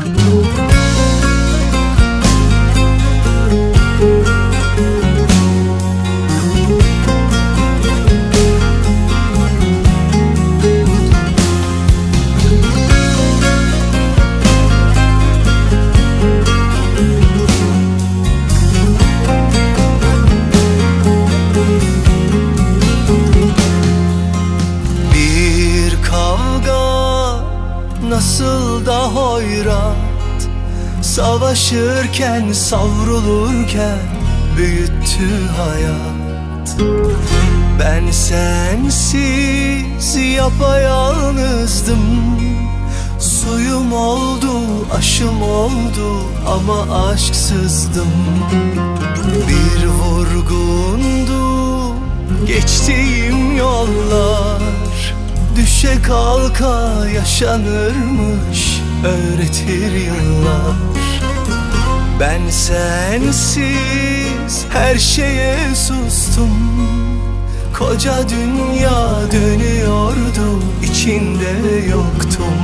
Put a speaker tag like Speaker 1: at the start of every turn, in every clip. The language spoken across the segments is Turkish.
Speaker 1: Nasıl da hoyrat, savaşırken, savrulurken büyüttü hayat. Ben sensiz yapayalnızdım. Suyum oldu, aşım oldu ama aşksızdım. Bir vurgundu geçtiğim yollar. Düşe kalka yaşanırmış, öğretir yıllar. Ben sensiz her şeye sustum. Koca dünya dönüyordu, içinde yoktum.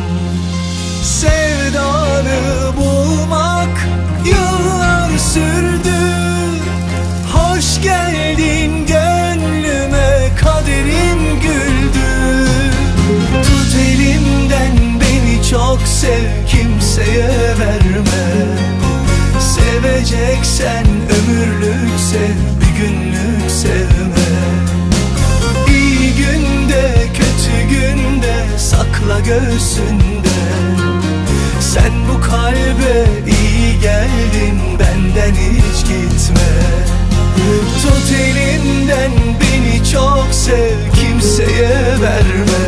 Speaker 1: Sevdanı bulmak yıllar sürdü. Hoş geldin gönlüme, kaderim güldü. Tut elimden beni çok sev, kimseye verme. Seveceksen ömürlük sev, bir günlük sevme. İyi günde kötü günde sakla göğsünde. Sen bu kalbe iyi geldin, benden hiç gitme. Tut elimden beni çok sev, kimseye verme.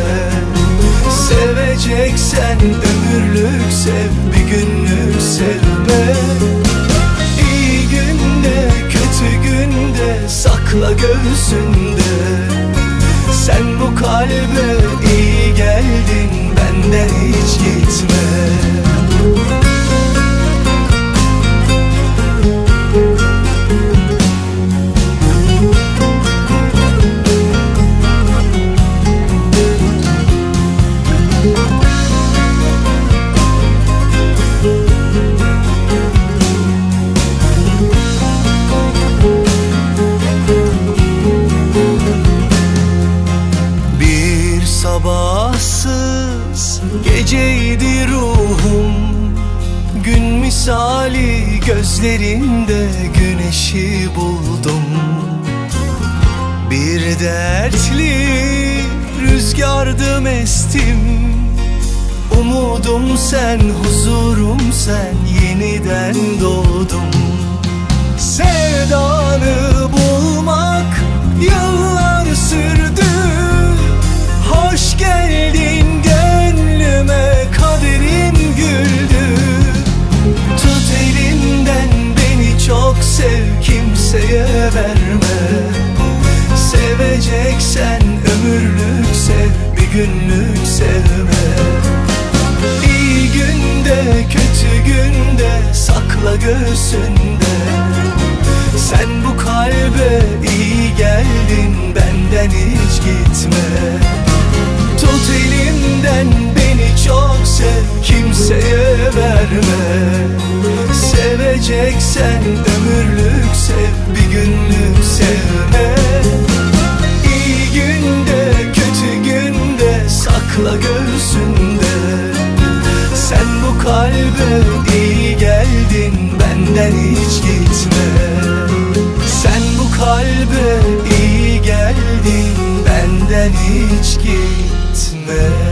Speaker 1: Seveceksen ömürlük sev, bir günlük sevme. İyi günde kötü günde sakla göğsünde. Sen bu kalbe iyi geldin, benden hiç gitme. Sabahsız geceydi ruhum, gün misali gözlerinde güneşi buldum. Bir dertli rüzgardım estim. Umudum sen, huzurum sen, yeniden doğdum. Sevdanı bulmak yıllar sürdü. Hoş geldin gönlüme, kaderim güldü. Tut elimden beni çok sev, kimseye verme. Seveceksen ömürlük sev, bir günlük sevme. İyi günde kötü günde sakla göğsünde. Sen bu kalbe iyi geldin, benden hiç gitme. Tut elimden beni çok sev, kimseye verme. Seveceksen ömürlük sev, bir günlük sevme. İyi günde kötü günde sakla göğsünde. Sen bu kalbe iyi geldin, benden hiç gitme. Sen bu kalbe iyi geldin, benden hiç gitme.